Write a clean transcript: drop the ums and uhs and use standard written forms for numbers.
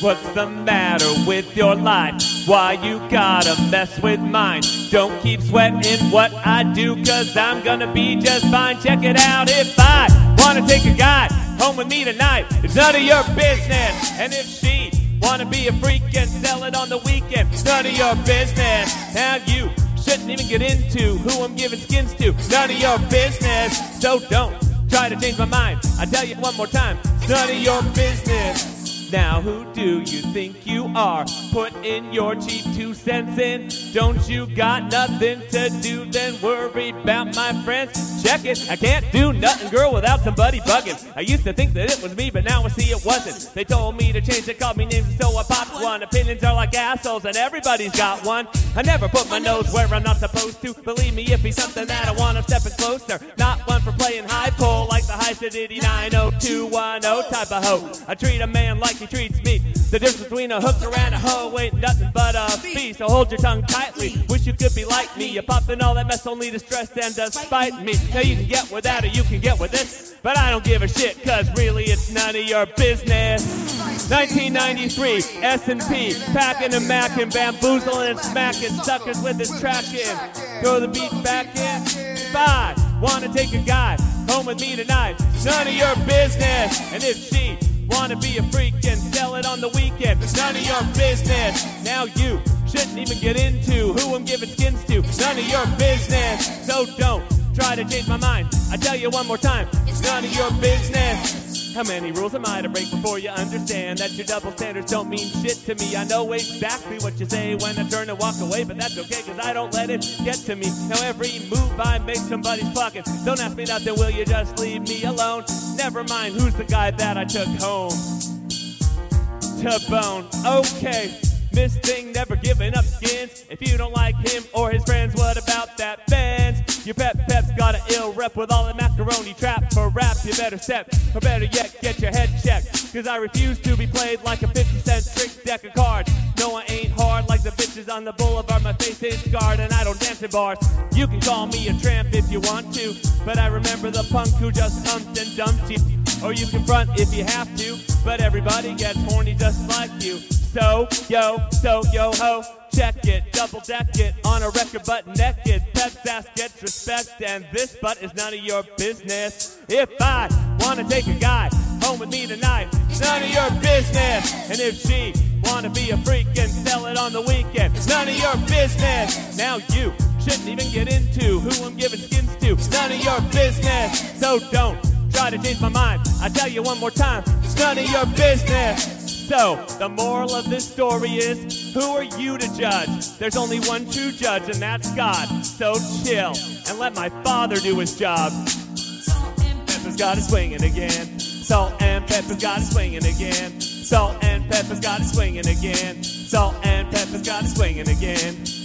What's the matter with your life? Why you gotta mess with mine? Don't keep sweating what I do, cause I'm gonna be just fine. Check it out, if I wanna take a guy home with me tonight, it's none of your business. And if she wanna be a freak and sell it on the weekend, it's none of your business. Now you shouldn't even get into who I'm giving skins to, none of your business. So don't try to change my mind, I tell you one more time, it's none of your business. Now who do you think you are? Put in your cheap 2 cents in. Don't you got nothing to do? Then worry about my friends. Check it, I can't do nothing, girl, without somebody bugging. I used to think that it was me, but now I see it wasn't. They told me to change, they called me names, and so I popped one. Opinions are like assholes, and everybody's got one. I never put my nose where I'm not supposed to. Believe me, if he's something that I want, I'm stepping closer. Not one for playing high pole like the high City 90210 type of hoe. I treat a man like he treats me. The difference between a hooker and a hoe ain't nothing but a fee. So hold your tongue tightly. Wish you could be like me. You're popping all that mess only to stress and to spite me. Now you can get with that or you can get with this, but I don't give a shit, cause really it's none of your business. 1993, S&P, packing and macking, bamboozling and smacking suckers with his track in. Throw the beat back in. If I wanna take a guy home with me tonight, it's none of your business. And if she wanna be a freak and sell it on the weekend, it's none of your business. Now you shouldn't even get into who I'm giving skins to, none of your business. So don't try to change my mind, I tell you one more time, it's none of your business. How many rules am I to break before you understand that your double standards don't mean shit to me? I know exactly what you say when I turn and walk away, but that's okay, cause I don't let it get to me. Now every move I make somebody's pocket. Don't ask me nothing, will you just leave me alone? Never mind who's the guy that I took home to bone. Okay, Miss Thing never giving up skins. If you don't like him or his friends, what about that Benz? Your pep's got an ill rep with all the macaroni trap for rap. You better step, or better yet, get your head checked, cause I refuse to be played like a 50-cent trick deck of cards. No, I ain't hard like the bitches on the boulevard. My face is scarred and I don't dance in bars. You can call me a tramp if you want to, but I remember the punk who just humped and dumped you. Or you can front if you have to, but everybody gets horny just like you. So yo ho, check it, double deck it, on a record butt naked. Pep's ass gets respect, and this butt is none of your business. If I wanna take a guy home with me tonight, it's none of your business. And if she wanna be a freak and sell it on the weekend, it's none of your business. Now you shouldn't even get into who I'm giving skins to, it's none of your business. So don't try to change my mind, I tell you one more time, it's none of your business. So, the moral of this story is, who are you to judge? There's only one true judge, and that's God. So chill, and let my Father do his job. Pepper's got it swinging again. Salt and Pepper's got it swinging again. Salt and Pepper's got it swinging again. Salt and Pepper's got it swinging again.